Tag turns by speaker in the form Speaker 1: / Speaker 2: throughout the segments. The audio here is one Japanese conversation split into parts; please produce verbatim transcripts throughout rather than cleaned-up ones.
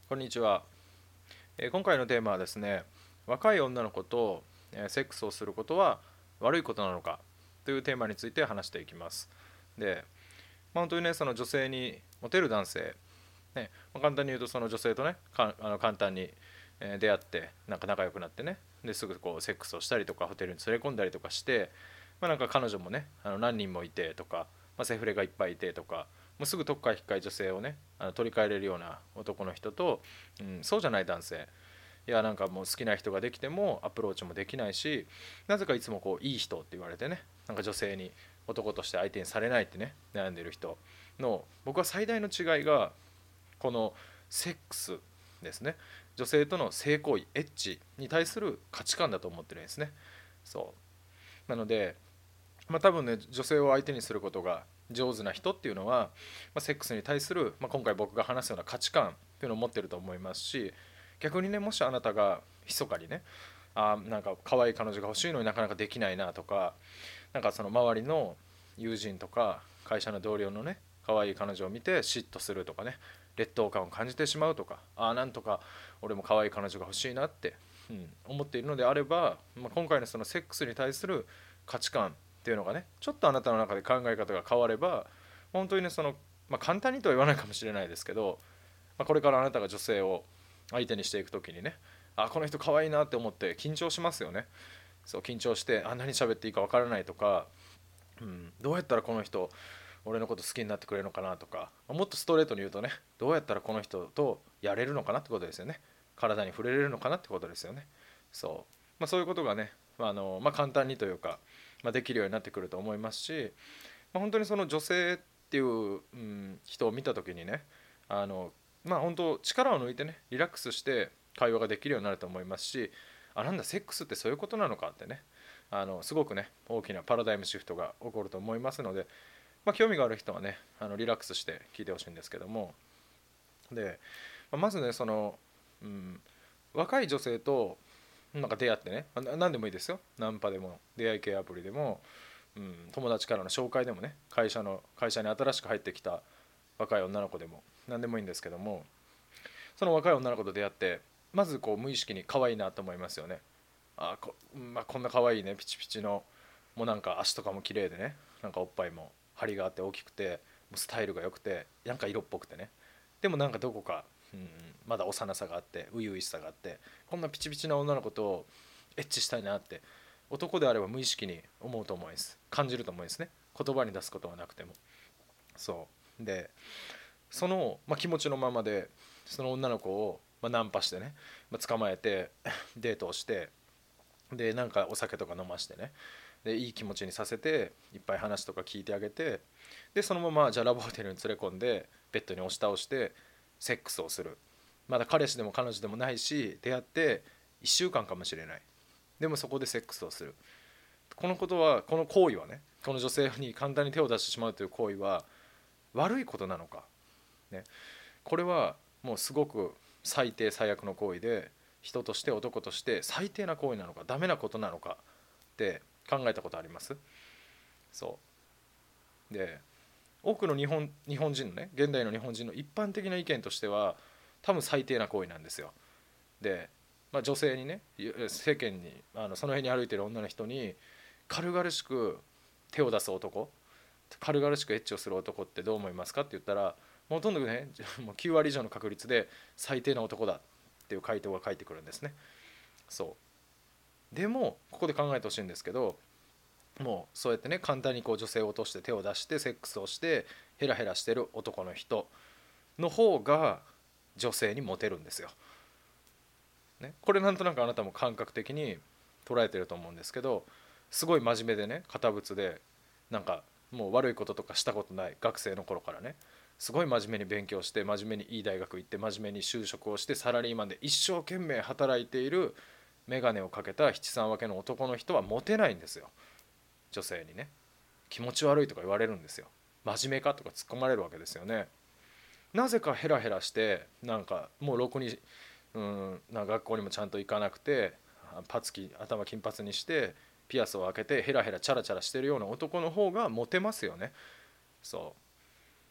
Speaker 1: こんにちは。えー今回のテーマはですね、若い女の子とえーセックスをすることは悪いことなのかというテーマについて話していきます。で、まあ、本当にね、その女性にモテる男性、ね、まあ簡単に言うとその女性とね、かあの簡単にえー出会ってなんか仲良くなってね、ですぐこうセックスをしたりとかホテルに連れ込んだりとかして、まあ、なんか彼女もね、あの何人もいてとか、まあ、セフレがいっぱいいてとか、もうすぐ特会引っかい女性をねあの取り替えれるような男の人と、うん、そうじゃない男性、いやなんかもう好きな人ができてもアプローチもできないし、なぜかいつもこういい人って言われてね、なんか女性に男として相手にされないってね悩んでる人の、僕は最大の違いがこのセックスですね。女性との性行為エッチに対する価値観だと思ってるんですね。そうなので、まあ、多分ね女性を相手にすることが上手な人っていうのは、まあ、セックスに対する、まあ、今回僕が話すような価値観っていうのを持ってると思いますし、逆にねもしあなたが密かにね、あなんか可愛い彼女が欲しいのになかなかできないなとか、なんかその周りの友人とか会社の同僚のね可愛い彼女を見て嫉妬するとかね、劣等感を感じてしまうとか、ああなんとか俺も可愛い彼女が欲しいなって、うん、思っているのであれば、まあ、今回のそのセックスに対する価値観っていうのがねちょっとあなたの中で考え方が変われば、本当にねその、まあ、簡単にとは言わないかもしれないですけど、まあ、これからあなたが女性を相手にしていく時にね、あこの人可愛いなって思って緊張しますよね。そう緊張してあ何喋っていいかわからないとか、うん、どうやったらこの人俺のこと好きになってくれるのかなとか、もっとストレートに言うとね、どうやったらこの人とやれるのかなってことですよね。体に触れれるのかなってことですよね。そう、まあ、そういうことがね、まああのまあ、簡単にというか、まあ、できるようになってくると思いますし、まあ、本当にその女性っていう、うん、人を見た時にね、あのまあ本当力を抜いてねリラックスして会話ができるようになると思いますし、あなんだセックスってそういうことなのかってね、あのすごくね大きなパラダイムシフトが起こると思いますので、まあ、興味がある人はねあのリラックスして聞いてほしいんですけども、で、まあまずねその、うん、若い女性となんか出会ってね、な何でもいいですよ、ナンパでも出会い系アプリでも、うん、友達からの紹介でもね、会社の会社に新しく入ってきた若い女の子でも何でもいいんですけども、その若い女の子と出会ってまずこう無意識に可愛いなと思いますよね。あこ,、まあ、こんな可愛いねピチピチの、もうなんか足とかも綺麗でね、なんかおっぱいも張りがあって大きくて、もうスタイルが良くてなんか色っぽくてね、でもなんかどこか、うん、まだ幼さがあって初々しさがあって、こんなピチピチな女の子とエッチしたいなって男であれば無意識に思うと思います、感じると思いますね、言葉に出すことはなくても。そうで、その、まあ、気持ちのままでその女の子を、まあ、ナンパしてね、まあ、捕まえてデートをして、でなんかお酒とか飲ましてね、でいい気持ちにさせていっぱい話とか聞いてあげて、でそのままじゃあラブホテルに連れ込んでベッドに押し倒してセックスをする。まだ彼氏でも彼女でもないし出会っていっしゅうかんかんかもしれない。でもそこでセックスをする。このことはこの行為はね、この女性に簡単に手を出してしまうという行為は悪いことなのか、ね、これはもうすごく最低最悪の行為で、人として男として最低な行為なのかダメなことなのかって考えたことあります？そうで、多くの日本日本人のね現代の日本人の一般的な意見としては多分最低な行為なんですよ。で、まあ、女性にね世間にあのその辺に歩いてる女の人に軽々しく手を出す男、軽々しくエッチをする男ってどう思いますかって言ったら、ほとんどねもうきゅう割以上の確率で最低な男だっていう回答が返ってくるんですね。そうでもここで考えてほしいんですけど、もうそうやってね簡単にこう女性を落として手を出してセックスをしてヘラヘラしてる男の人の方が女性にモテるんですよ、ね、これなんとなくあなたも感覚的に捉えてると思うんですけど、すごい真面目でね堅物で、なんかもう悪いこととかしたことない学生の頃からね、すごい真面目に勉強して真面目にいい大学行って真面目に就職をしてサラリーマンで一生懸命働いている眼鏡をかけた七三分けの男の人はモテないんですよ。女性にね気持ち悪いとか言われるんですよ。真面目かとか突っ込まれるわけですよね。なぜかヘラヘラしてなんかもうろくに、うん、なんか学校にもちゃんと行かなくて、パツキ頭金髪にしてピアスを開けてヘラヘラチャラチャラしてるような男の方がモテますよね。そう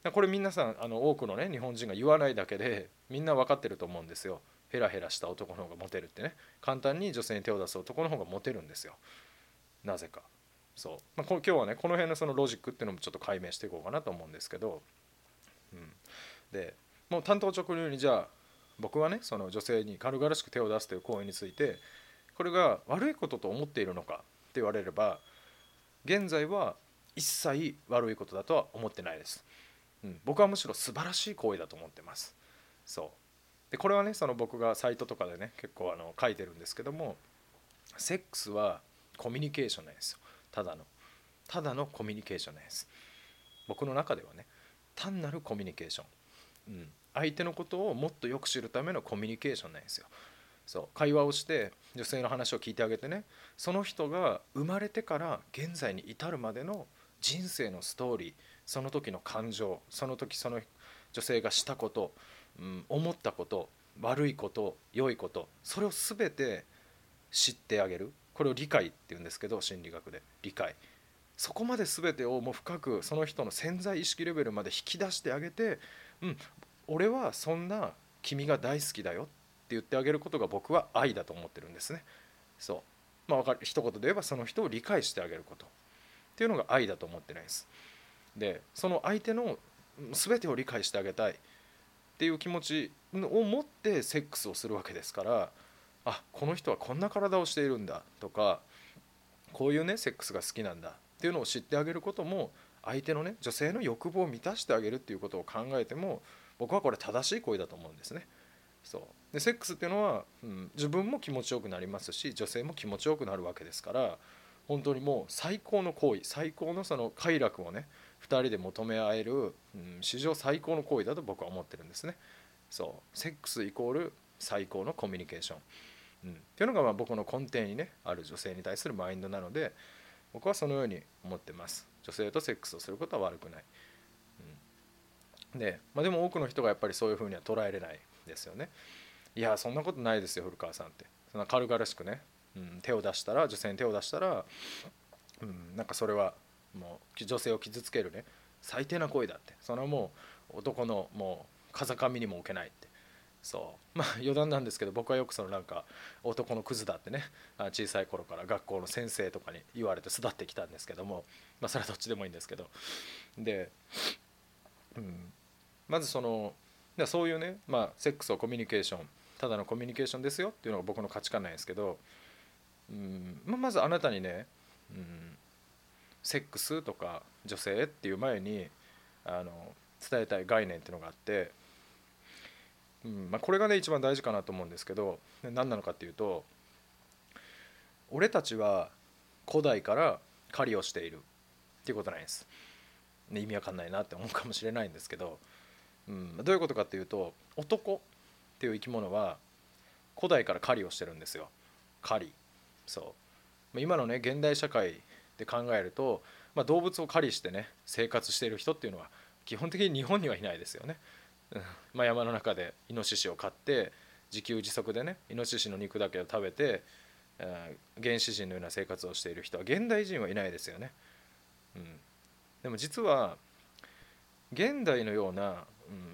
Speaker 1: これ皆さんあの多くのね日本人が言わないだけでみんな分かってると思うんですよ。ヘラヘラした男の方がモテるってね。簡単に女性に手を出す男の方がモテるんですよ。なぜか。そう、まあ、今日はねこの辺のそのロジックっていうのもちょっと解明していこうかなと思うんですけど、うん、でもう単刀直入にじゃあ僕はねその女性に軽々しく手を出すという行為についてこれが悪いことと思っているのかって言われれば現在は一切悪いことだとは思ってないです、うん、僕はむしろ素晴らしい行為だと思ってます。そうでこれはねその僕がサイトとかでね結構あの書いてるんですけども、セックスはコミュニケーションなんですよ。ただのただのコミュニケーションなんです。僕の中ではね単なるコミュニケーション、うん、相手のことをもっとよく知るためのコミュニケーションなんですよ。そう会話をして女性の話を聞いてあげてね、その人が生まれてから現在に至るまでの人生のストーリー、その時の感情、その時その女性がしたこと、うん、思ったこと、悪いこと、良いこと、それを全て知ってあげる。これを理解っていうんですけど、心理学で理解。そこまで全てをもう深くその人の潜在意識レベルまで引き出してあげて、うん、俺はそんな君が大好きだよって言ってあげることが僕は愛だと思ってるんですね。そうまあかる一言で言えばその人を理解してあげることっていうのが愛だと思ってないです。でその相手の全てを理解してあげたいっていう気持ちを持ってセックスをするわけですから、あこの人はこんな体をしているんだとか、こういうねセックスが好きなんだっていうのを知ってあげることも、相手のね女性の欲望を満たしてあげるっていうことを考えても僕はこれ正しい行為だと思うんですね。そうでセックスっていうのは、うん、自分も気持ちよくなりますし女性も気持ちよくなるわけですから、本当にもう最高の行為、最高のその快楽をねふたりで求め合える、うん、史上最高の行為だと僕は思ってるんですね。そうセックスイコール最高のコミュニケーション、うん、っていうのがまあ僕の根底にねある女性に対するマインドなので、僕はそのように思ってます。女性とセックスをすることは悪くない、うん、で、まあ、でも多くの人がやっぱりそういうふうには捉えれないですよね。いやそんなことないですよ古川さんって、そんな軽々しくね、うん、手を出したら女性に手を出したら、うん、なんかそれはもう女性を傷つけるね最低な行為だって、それはもう男のもう風上にも置けないって。そうまあ余談なんですけど、僕はよくそのなんか男のクズだってね、小さい頃から学校の先生とかに言われて育ってきたんですけども、まあそれはどっちでもいいんですけど、で、うん、まずそのそういうね、まあ、セックスをコミュニケーション、ただのコミュニケーションですよっていうのが僕の価値観なんですけど、うんまあ、まずあなたにね、うん、セックスとか女性っていう前にあの伝えたい概念っていうのがあって、うんまあ、これがね一番大事かなと思うんですけど、何なのかっていうと、俺たちは古代から狩りをしているっていうことなんです。意味わかんないなって思うかもしれないんですけど、うん、どういうことかっていうと、男っていう生き物は古代から狩りをしてるんですよ。狩り。そう今のね現代社会で考えると、まあ、動物を狩りしてね生活している人っていうのは基本的に日本にはいないですよね。まあ、山の中でイノシシを飼って自給自足でねイノシシの肉だけを食べて、えー原始人のような生活をしている人は現代人はいないですよね。うん、でも実は現代のような、うん、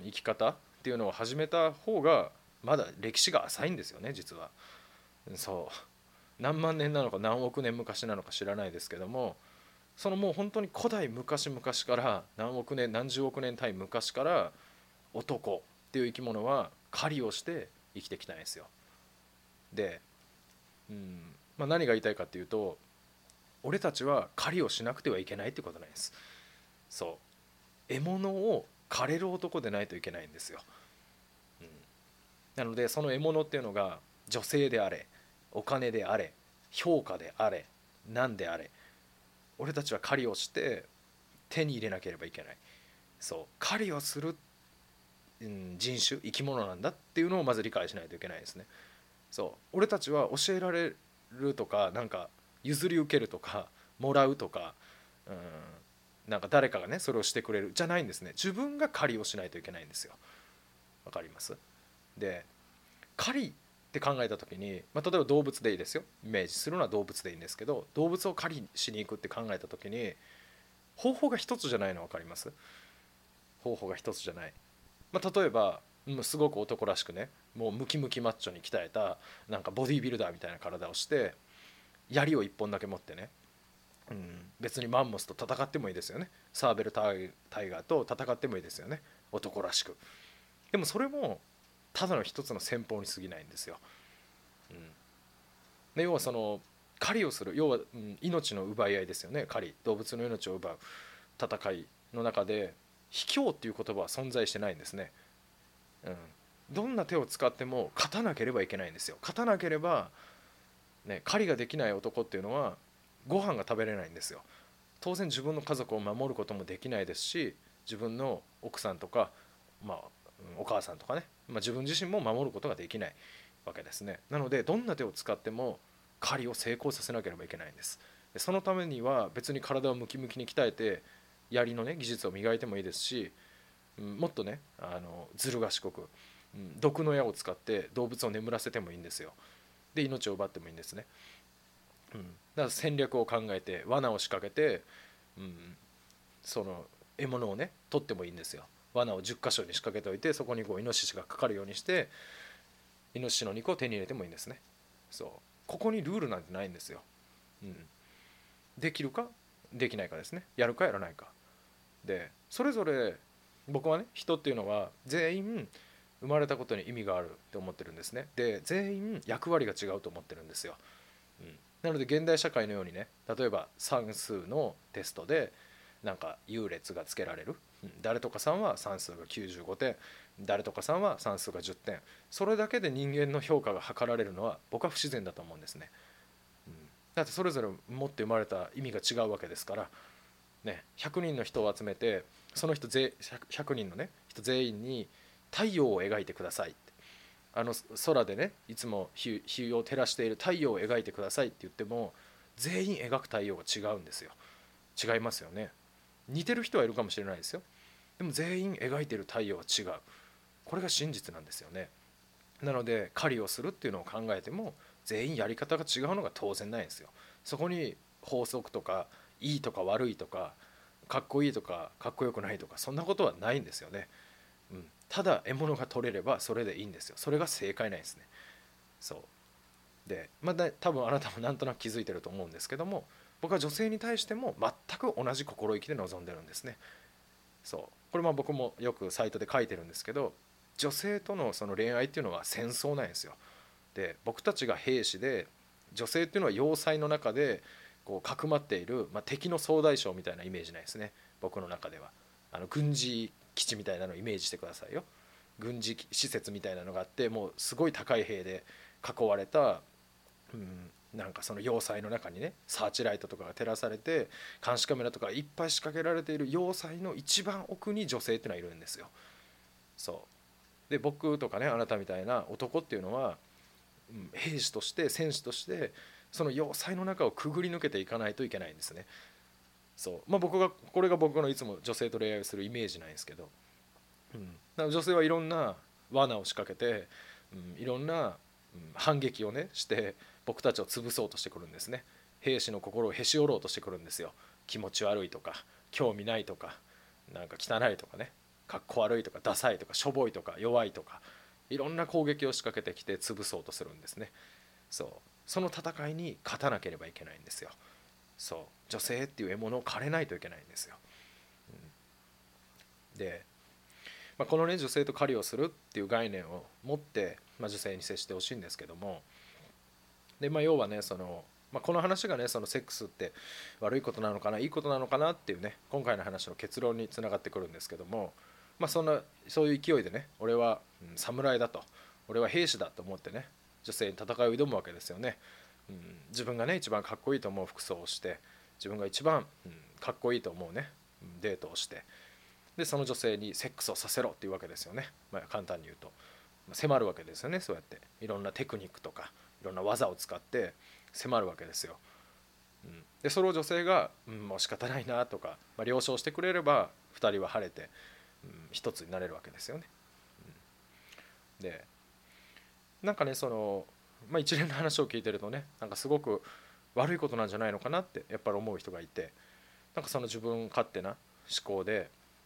Speaker 1: 生き方っていうのを始めた方がまだ歴史が浅いんですよね実は。そう何万年なのか何億年昔なのか知らないですけども、そのもう本当に古代昔々から何億年何十億年単位昔から男っていう生き物は狩りをして生きてきたんですよ。で、うんまあ、何が言いたいかっていうと、俺たちは狩りをしなくてはいけないってことなんです。そう獲物を狩れる男でないといけないんですよ、うん、なのでその獲物っていうのが女性であれお金であれ評価であれ何であれ、俺たちは狩りをして手に入れなければいけない。そう狩りをする、うん、人種生き物なんだっていうのをまず理解しないといけないですね。そう俺たちは教えられるとかなんか譲り受けるとかもらうとか、うん、なんか誰かがねそれをしてくれるじゃないんですね。自分が狩りをしないといけないんですよ。わかります？で狩りって考えた時に、まあ、例えば動物でいいですよ、イメージするのは動物でいいんですけど、動物を狩りしに行くって考えた時に方法が一つじゃないの分かります？ 方法が一つじゃない。まあ、例えばもうすごく男らしくね、もうムキムキマッチョに鍛えたなんかボディービルダーみたいな体をして槍を一本だけ持ってね、うん、別にマンモスと戦ってもいいですよね。サーベルタイタイガーと戦ってもいいですよね、男らしく。でもそれもただの一つの戦法に過ぎないんですよ。うん、で要はその狩りをする、要は、うん、命の奪い合いですよね。狩り、動物の命を奪う戦いの中で卑怯っていう言葉は存在してないんですね。うん、どんな手を使っても勝たなければいけないんですよ。勝たなければ、ね、狩りができない男っていうのはご飯が食べれないんですよ。当然自分の家族を守ることもできないですし、自分の奥さんとか、まあ、お母さんとかね、まあ、自分自身も守ることができないわけですね。なのでどんな手を使っても狩りを成功させなければいけないんです。でそのためには別に体をムキムキに鍛えて槍のね技術を磨いてもいいですし、うん、もっとねあのずる賢く、うん、毒の矢を使って動物を眠らせてもいいんですよ。で命を奪ってもいいんですね。うん、だから戦略を考えて罠を仕掛けて、うん、その獲物をね取ってもいいんですよ。罠をじゅっ箇所に仕掛けておいて、そこにこうイノシシがかかるようにしてイノシシの肉を手に入れてもいいんですね。そう、ここにルールなんてないんですよ。うん、できるかできないかですね。やるかやらないかで、それぞれ僕はね、人っていうのは全員生まれたことに意味があるって思ってるんですね。で全員役割が違うと思ってるんですよ。うん、なので現代社会のようにね、例えば算数のテストでなんか優劣がつけられる、うん、誰とかさんは算数がきゅうじゅうごてん、誰とかさんは算数がじゅってん、それだけで人間の評価が測られるのは僕は不自然だと思うんですね。うん、だってそれぞれ持って生まれた意味が違うわけですから、ね、ひゃくにんの人を集めてその人ぜひゃくにんの、ね、人全員に太陽を描いてくださいって、あの空でねいつも日日を照らしている太陽を描いてくださいって言っても全員描く太陽が違うんですよ。違いますよね。似てる人はいるかもしれないですよ。でも全員描いてる太陽は違う。これが真実なんですよね。なので狩りをするっていうのを考えても全員やり方が違うのが当然ないんですよ。そこに法則とかいいとか悪いとかかっこいいとかかっこよくないとかそんなことはないんですよね。うん、ただ獲物が取れればそれでいいんですよ。それが正解なんですね。そうで、まあ、だ多分あなたもなんとなく気づいてると思うんですけども、僕は女性に対しても全く同じ心意気で臨んでるんですね。そうこれまあ僕もよくサイトで書いてるんですけど、女性とのその恋愛っていうのは戦争なんですよ。で僕たちが兵士で、女性っていうのは要塞の中でこうかくまっている、まあ、敵の総大将みたいなイメージなんですね、僕の中では。あの軍事基地みたいなのをイメージしてくださいよ。軍事施設みたいなのがあって、もうすごい高い兵で囲われた、うん、なんかその要塞の中にねサーチライトとかが照らされて監視カメラとかいっぱい仕掛けられている要塞の一番奥に女性っていうのはいるんですよ。そうで僕とかねあなたみたいな男っていうのは、うん、兵士として戦士としてその要塞の中をくぐり抜けていかないといけないんですね。そうまあ僕がこれが僕のいつも女性と恋愛をするイメージなんですけど、うん、だから女性はいろんな罠を仕掛けて、うん、いろんな、うん、反撃をねして僕たちを潰そうとしてくるんですね。兵士の心をへし折ろうとしてくるんですよ。気持ち悪いとか興味ないとかなんか汚いとかね、かっこ悪いとかダサいとかしょぼいとか弱いとかいろんな攻撃を仕掛けてきて潰そうとするんですね。そうその戦いに勝たなければいけないんですよ。そう女性っていう獲物を狩れないといけないんですよ。うん、でまあ、このね女性と狩りをするっていう概念を持って、まあ、女性に接してほしいんですけども、で、まあ、要はねその、まあ、この話がねそのセックスって悪いことなのかないいことなのかなっていうね今回の話の結論につながってくるんですけども、まあ、そんなそういう勢いでね俺は、うん、侍だと、俺は兵士だと思ってね女性に戦いを挑むわけですよね。うん、自分がね一番かっこいいと思う服装をして自分が一番、うん、かっこいいと思うねデートをしてでその女性にセックスをさせろっていうわけですよね。まあ、簡単に言うと迫るわけですよね。そうやっていろんなテクニックとかいろんな技を使って迫るわけですよ。うん、でそれを女性が、うん、もう仕方ないなとか、まあ、了承してくれればふたりは晴れて、うん、一つになれるわけですよね。うん、でなんかねその、まあ、一連の話を聞いてるとねなんかすごく悪いことなんじゃないのかなってやっぱり思う人がいて、なんかその自分勝手な思考で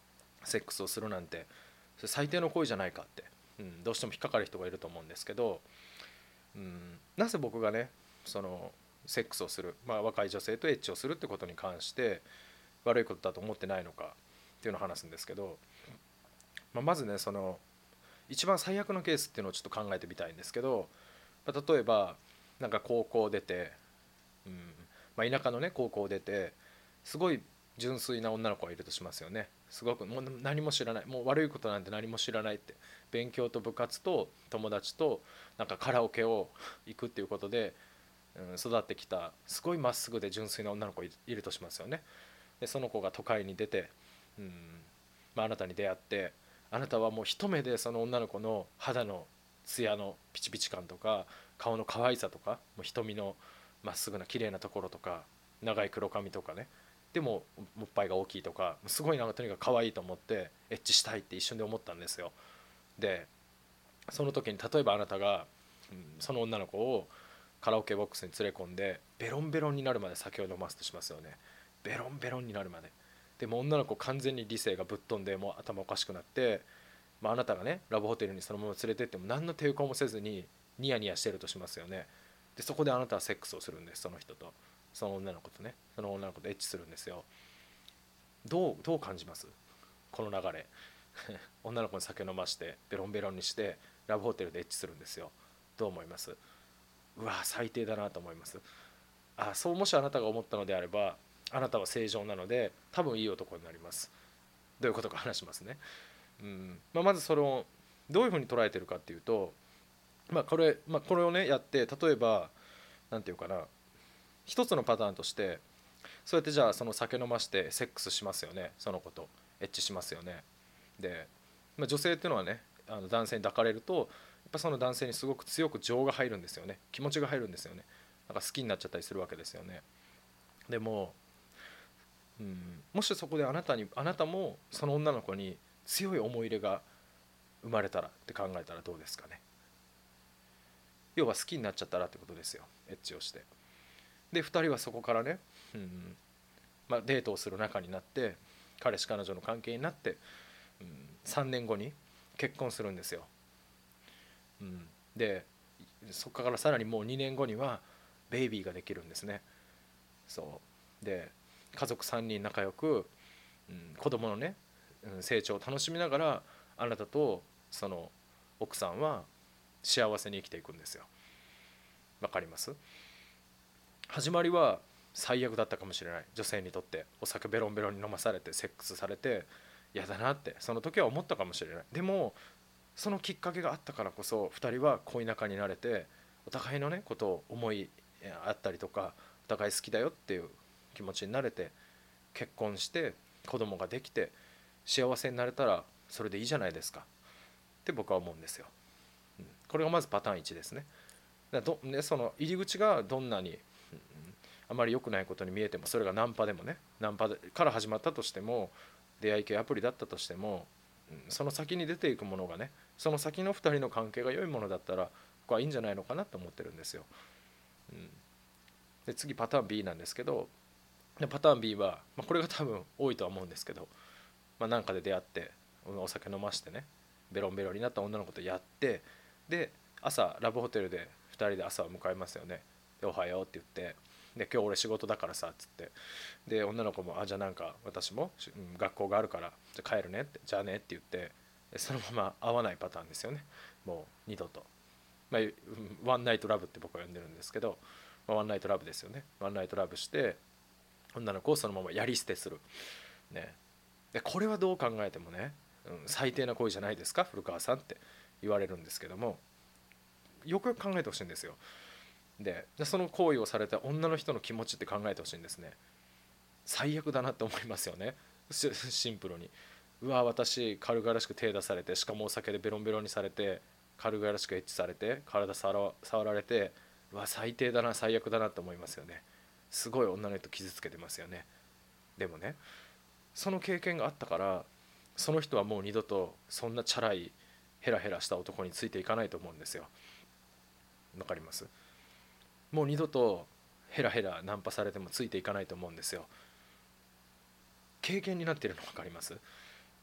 Speaker 1: セックスをするなんてそれ最低の行為じゃないかって、うん、どうしても引っかかる人がいると思うんですけど、うん、なぜ僕がねそのセックスをする、まあ、若い女性とエッチをするってことに関して悪いことだと思ってないのかっていうのを話すんですけど、まあ、まずねその一番最悪のケースっていうのをちょっと考えてみたいんですけど、まあ、例えばなんか高校出て、うんまあ、田舎のね高校出てすごい純粋な女の子がいるとしますよね。すごくもう何も知らない、もう悪いことなんて何も知らないって、勉強と部活と友達となんかカラオケを行くっていうことで、うん、育ってきたすごいまっすぐで純粋な女の子いるとしますよね。でその子が都会に出て、うんまあ、あなたに出会って、あなたはもう一目でその女の子の肌のツヤのピチピチ感とか顔の可愛さとかもう瞳のまっすぐな綺麗なところとか長い黒髪とかね、でもおっぱいが大きいとかすごいなんかとにかく可愛いと思ってエッチしたいって一瞬で思ったんですよ。でその時に例えばあなたが、うん、その女の子をカラオケボックスに連れ込んでベロンベロンになるまで酒を飲ますとしますよね。ベロンベロンになるまで。でも女の子完全に理性がぶっ飛んでもう頭おかしくなって、まあ、あなたがねラブホテルにそのまま連れてっても何の抵抗もせずにニヤニヤしてるとしますよね。でそこであなたはセックスをするんです、その人と、その女の子とね、その女の子とエッチするんですよ。どうどう感じますこの流れ？女の子に酒飲ましてベロンベロンにしてラブホテルでエッチするんですよ。どう思います？うわ最低だなと思います。あそうもしあなたが思ったのであればあなたは正常なので多分いい男になります。どういうことか話しますね。うんまあ、まずそれをどういうふうに捉えてるかっていうと、まあこれまあ、これをねやって例えばなんていうかな、一つのパターンとしてそうやってじゃあその酒飲ましてセックスしますよね、その子とエッチしますよね。で、まあ、女性っていうのはねあの男性に抱かれるとやっぱその男性にすごく強く情が入るんですよね、気持ちが入るんですよね。なんか好きになっちゃったりするわけですよね。でも、うん、もしそこであなたにあなたもその女の子に強い思い入れが生まれたらって考えたらどうですかね。要は好きになっちゃったらってことですよ、エッチをして。でふたりはそこからね、うんまあ、デートをする仲になって彼氏彼女の関係になって、うん、さんねんごに結婚するんですよ。うん、でそこからさらにもうにねんごにはベイビーができるんですね。そうで家族さんにん仲良く、うん、子供のね、うん、成長を楽しみながらあなたとその奥さんは幸せに生きていくんですよ。わかります？始まりは最悪だったかもしれない、女性にとって。お酒ベロンベロンに飲まされてセックスされて嫌だなってその時は思ったかもしれない。でもそのきっかけがあったからこそふたりは恋仲になれてお互いのねことを思いあったりとかお互い好きだよっていう気持ちになれて結婚して子供ができて幸せになれたらそれでいいじゃないですかって僕は思うんですよ。うん、これがまずパターンいちですね。だどねその入り口がどんなに、うん、あまり良くないことに見えてもそれがナンパでもねナンパから始まったとしても出会い系アプリだったとしても、うん、その先に出ていくものがねその先のふたりの関係が良いものだったら僕はいいんじゃないのかなと思ってるんですよ。うん、で次パターン ビー なんですけど、パターン ビー は、まあ、これが多分多いとは思うんですけど、まあ、なんかで出会ってお酒飲ましてねベロンベロンになった女の子とやって、で朝ラブホテルでふたりで朝を迎えますよね。でおはようって言って、で今日俺仕事だからさっつって、で女の子もあじゃあなんか私も、うん、学校があるからじゃあ帰るねってじゃあねって言ってそのまま会わないパターンですよね。もう二度と、まあ、ワンナイトラブって僕は呼んでるんですけど、まあ、ワンナイトラブですよね。ワンナイトラブして女の子をそのままやり捨てする、ね、でこれはどう考えてもね、うん、最低な行為じゃないですか古川さんって言われるんですけども、よくよく考えてほしいんですよ。でその行為をされた女の人の気持ちって考えてほしいんですね。最悪だなって思いますよね。シンプルにうわ私軽々しく手出されて、しかもお酒でベロンベロンにされて軽々しくエッチされて体触られて、うわ最低だな最悪だなって思いますよね。すごい女の人傷つけてますよね。でもねその経験があったからその人はもう二度とそんなチャラいヘラヘラした男についていかないと思うんですよ。わかります？もう二度とヘラヘラナンパされてもついていかないと思うんですよ。経験になっているの分かります？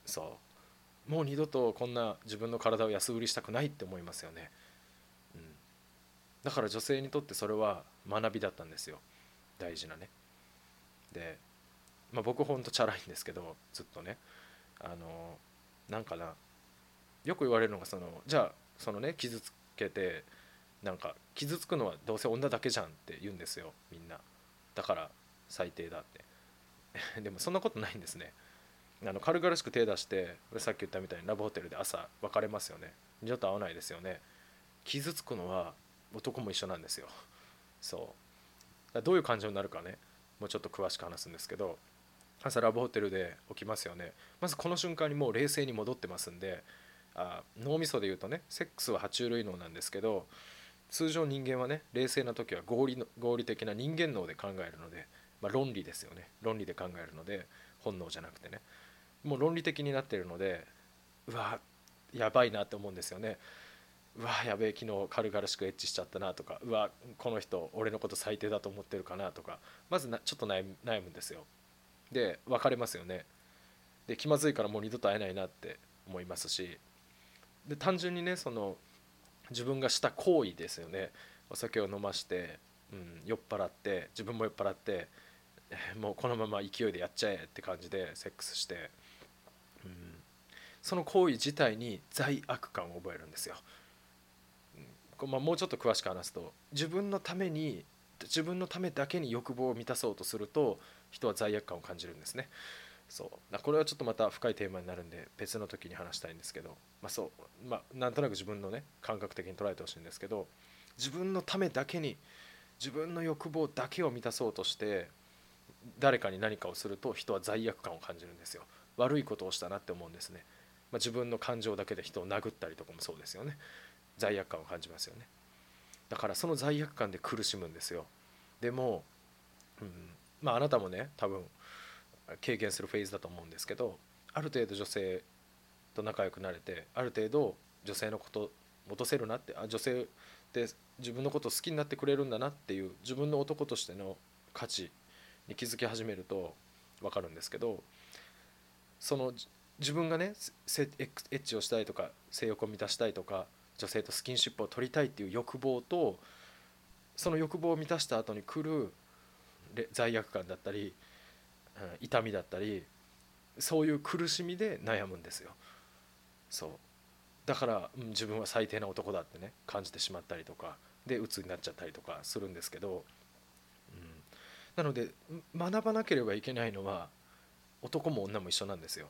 Speaker 1: そうもう二度とこんな自分の体を安売りしたくないって思いますよね、うん、だから女性にとってそれは学びだったんですよ。大事なね。で、まあ、僕ほんとチャラいんですけどずっとね、あのなんかな、よく言われるのがそのじゃあそのね傷つけてなんか傷つくのはどうせ女だけじゃんって言うんですよみんな。だから最低だってでもそんなことないんですね。あの軽々しく手出してさっき言ったみたいにラブホテルで朝別れますよね。二度と会わないですよね。傷つくのは男も一緒なんですよ。そうどういう感情になるかね、もうちょっと詳しく話すんですけど、朝ラブホテルで起きますよね。まずこの瞬間にもう冷静に戻ってますんで、あ脳みそで言うとねセックスは爬虫類脳なんですけど、通常人間はね冷静な時は合理の合理的な人間脳で考えるので、まあ、論理ですよね。論理で考えるので本能じゃなくてね、もう論理的になっているので、うわやばいなって思うんですよね。うわやべえ昨日軽々しくエッチしちゃったなとか、うわこの人俺のこと最低だと思ってるかなとか、まずなちょっと悩む悩むんですよ。で別れますよね。で気まずいからもう二度と会えないなって思いますし、で単純にねその自分がした行為ですよね。お酒を飲まして、うん、酔っ払って自分も酔っ払ってもうこのまま勢いでやっちゃえって感じでセックスして、うん、その行為自体に罪悪感を覚えるんですよ。こうまあ、もうちょっと詳しく話すと、自分のために自分のためだけに欲望を満たそうとすると人は罪悪感を感じるんですね。そうこれはちょっとまた深いテーマになるんで別の時に話したいんですけど、まあそうまあ、なんとなく自分のね感覚的に捉えてほしいんですけど、自分のためだけに自分の欲望だけを満たそうとして誰かに何かをすると人は罪悪感を感じるんですよ。悪いことをしたなって思うんですね。まあ、自分の感情だけで人を殴ったりとかもそうですよね。罪悪感を感じますよね。だからその罪悪感で苦しむんですよ。でも、うん、まああなたもね多分経験するフェーズだと思うんですけど、ある程度女性と仲良くなれてある程度女性のこと戻せるなって、あ女性って自分のことを好きになってくれるんだなっていう自分の男としての価値に気づき始めると分かるんですけど、その自分がねエッチをしたいとか性欲を満たしたいとか女性とスキンシップを取りたいっていう欲望と、その欲望を満たした後に来る罪悪感だったり、うん、痛みだったり、そういう苦しみで悩むんですよ。そうだから、うん、自分は最低な男だってね感じてしまったりとかで鬱になっちゃったりとかするんですけど、うん、なので学ばなければいけないのは男も女も一緒なんですよ。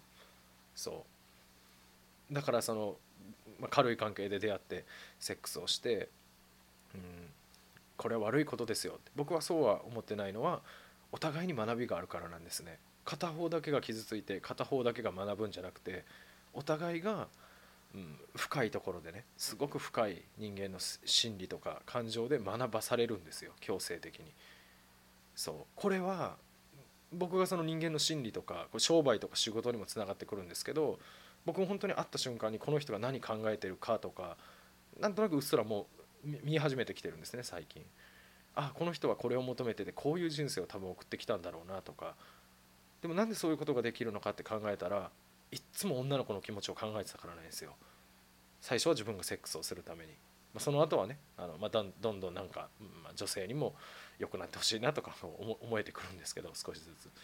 Speaker 1: そうだからその、まあ、軽い関係で出会ってセックスをして、うん、これは悪いことですよって僕はそうは思ってないのは、お互いに学びがあるからなんですね。片方だけが傷ついて片方だけが学ぶんじゃなくて、お互いが、うん、深いところでねすごく深い人間の心理とか感情で学ばされるんですよ強制的に。そうこれは僕がその人間の心理とかこれ商売とか仕事にもつながってくるんですけど、僕も本当に会った瞬間にこの人が何考えてるかとかなんとなくうっすらもう見始めてきてるんですね最近。あこの人はこれを求めててこういう人生を多分送ってきたんだろうなとか、でもなんでそういうことができるのかって考えたら、いっつも女の子の気持ちを考えてたからなんですよ。最初は自分がセックスをするために、まあ、その後はねあの、まあ、どんどんどんなんか、まあ、女性にも良くなってほしいなとか思えてくるんですけど少しずつ。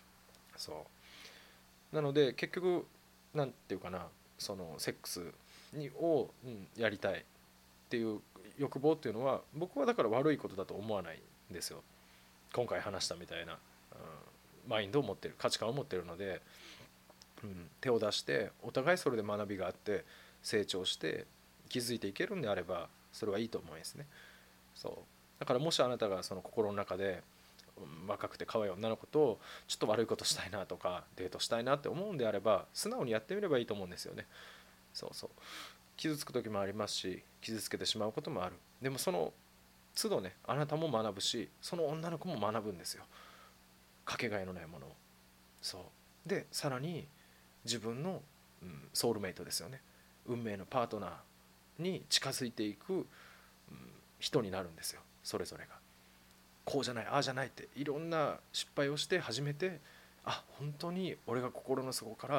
Speaker 1: そうなので結局なんていうかな、そのセックスにを、うん、やりたいっていう欲望っていうのは僕はだから悪いことだと思わないんですよ。今回話したみたいな、うん、マインドを持ってる価値観を持ってるので、うん、手を出してお互いそれで学びがあって成長して気づいていけるんであればそれはいいと思いますね。そうだからもしあなたがその心の中で若くて可愛い女の子とちょっと悪いことしたいなとかデートしたいなって思うんであれば素直にやってみればいいと思うんですよね。そうそう傷つく時もありますし傷つけてしまうこともある。でもその都度ねあなたも学ぶしその女の子も学ぶんですよ。かけがえのないものを。そうでさらに自分の、うん、ソウルメイトですよね。運命のパートナーに近づいていく、うん、人になるんですよそれぞれが。こうじゃないああじゃないっていろんな失敗をして初めて、あ本当に俺が心の底から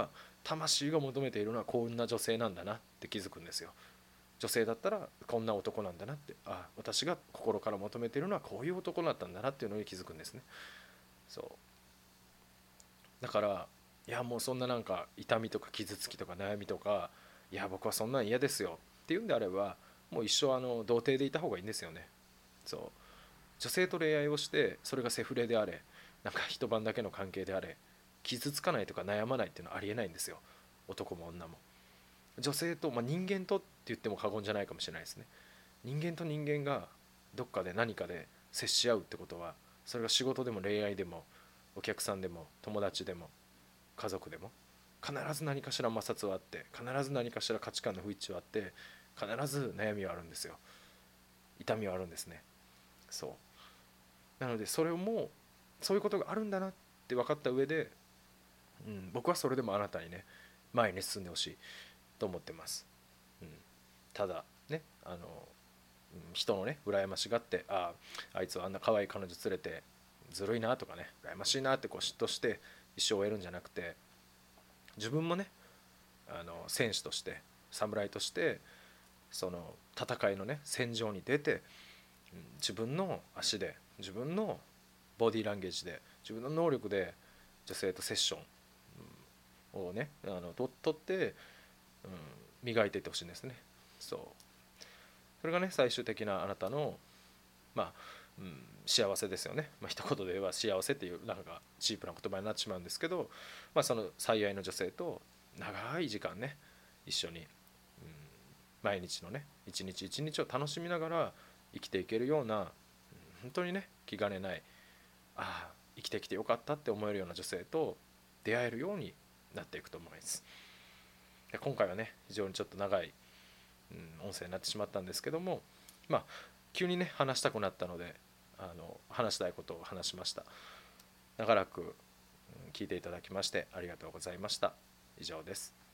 Speaker 1: 魂が求めているのはこんな女性なんだなって気づくんですよ。女性だったらこんな男なんだなって、あ、私が心から求めているのはこういう男だったんだなっていうのに気づくんですね。そうだから、いやもうそんななんか痛みとか傷つきとか悩みとか、いや僕はそんなん嫌ですよっていうんであれば、もう一生あの童貞でいた方がいいんですよね。そう女性と恋愛をしてそれがセフレであれ、なんか一晩だけの関係であれ、傷つかないとか悩まないっていうのはありえないんですよ。男も女も。女性と、まあ、人間とって言っても過言じゃないかもしれないですね。人間と人間がどっかで何かで接し合うってことは、それが仕事でも恋愛でもお客さんでも友達でも家族でも、必ず何かしら摩擦はあって、必ず何かしら価値観の不一致はあって、必ず悩みはあるんですよ。痛みはあるんですね。そうなので、それをもうそういうことがあるんだなって分かった上で、うん、僕はそれでもあなたにね、前に進んでほしいと思ってます。うん、ただね、あの、うん、人のね羨ましがって、あああいつはあんな可愛い彼女連れてずるいなとかね、羨ましいなってこう嫉妬して一生を終えるんじゃなくて、自分もね、あの選手として侍としてその戦いのね戦場に出て、うん、自分の足で自分のボディーランゲージで自分の能力で女性とセッションをねあのと取って、うん、磨いていってほしいんですね。そうそれがね最終的なあなたのまあ、うん、幸せですよね。まあ、一言で言えば幸せっていうなんかチープな言葉になってしまうんですけど、まあ、その最愛の女性と長い時間ね一緒に、うん、毎日のね一日一日を楽しみながら生きていけるような、うん、本当にね気兼ねない、ああ生きてきてよかったって思えるような女性と出会えるようになっていくと思います。で今回はね非常にちょっと長い、うん、音声になってしまったんですけども、まあ急にね話したくなったので、あの話したいことを話しました。長らく聞いていただきましてありがとうございました。以上です。